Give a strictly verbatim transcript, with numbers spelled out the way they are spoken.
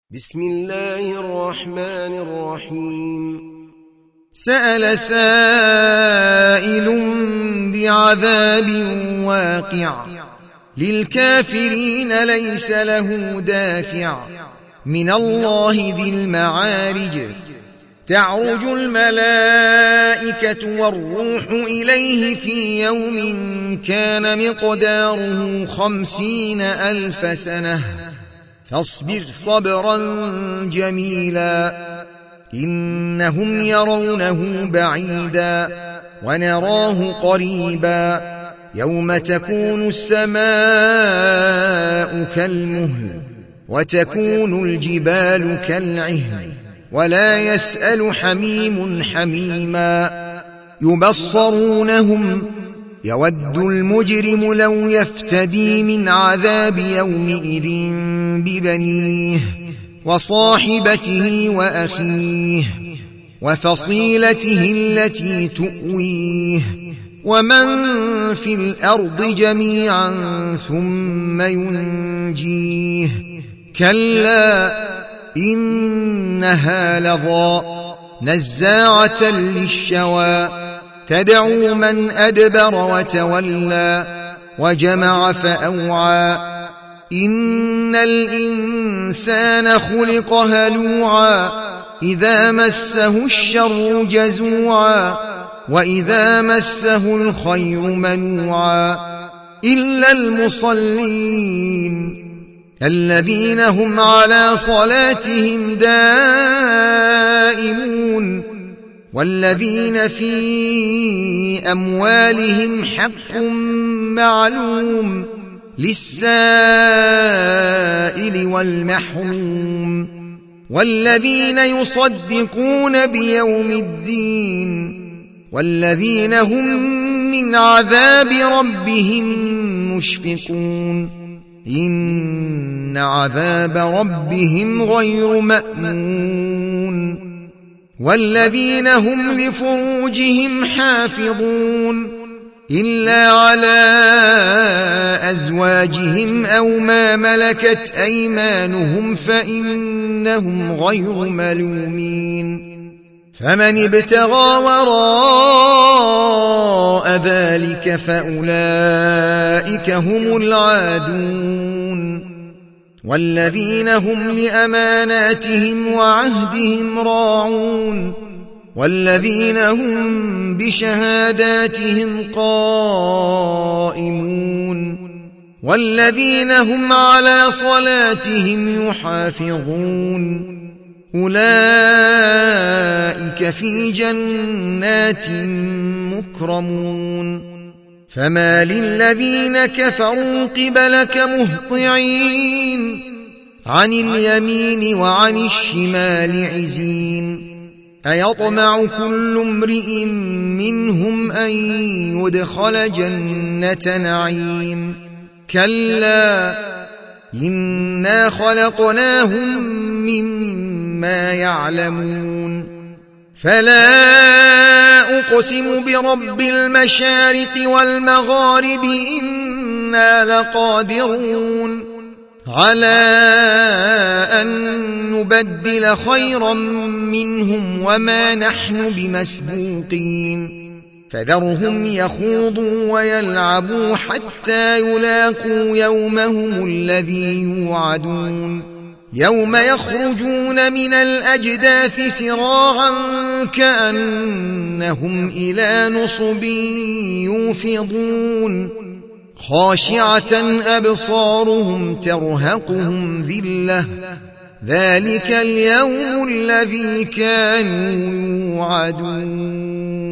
بسم الله الرحمن الرحيم. سأل سائل بعذاب واقع للكافرين ليس له دافع من الله ذي المعارج تعرج الملائكة والروح إليه في يوم كان مقداره خمسين ألف سنة فاصبر صبرا جميلا إنهم يرونه بعيدا ونراه قريبا يوم تكون السماء كالمهل وتكون الجبال كالعهن ولا يسأل حميم حميما يبصرونهم يود المجرم لو يفتدي من عذاب يومئذ ببنيه وصاحبته وأخيه وفصيلته التي تؤويه ومن في الأرض جميعا ثم ينجيه كلا إنها لظى نزاعة للشوى تدعو من أدبر وتولى وجمع فأوعى إن الإنسان خلق هلوعا إذا مسه الشر جزوعا وإذا مسه الخير منوعا إلا المصلين الذين هم على صلاتهم دائمون والذين في أموالهم حق معلوم للسائل والمحروم والذين يصدقون بيوم الدين والذين هم من عذاب ربهم مشفقون إن عذاب ربهم غير مأمون والذين هم لفروجهم حافظون إلا على أزواجهم أو ما ملكت أيمانهم فإنهم غير ملومين فمن ابتغى وراء ذلك فأولئك هم العادون والذين هم لأماناتهم وعهدهم راعون والذين هم بشهاداتهم قائمون والذين هم على صلاتهم يحافظون أولئك في جنات مكرمون فما للذين كفروا قبلك مهطعين عن اليمين وعن الشمال عزين أيطمع كل امرئ منهم أن يدخل جنة نعيم كلا إنا خلقناهم مما يعلمون فلا أقسم برب المشارق والمغارب إنا لقادرون على أن نبدل خيرا منهم وما نحن بمسبوقين فذرهم يخوضوا ويلعبوا حتى يلاقوا يومهم الذي يوعدون يوم يخرجون من الأجداث سراعا كأنهم إلى نصب يوفضون خاشعة أبصارهم ترهقهم ذلة ذلك اليوم الذي كانوا يوعدون.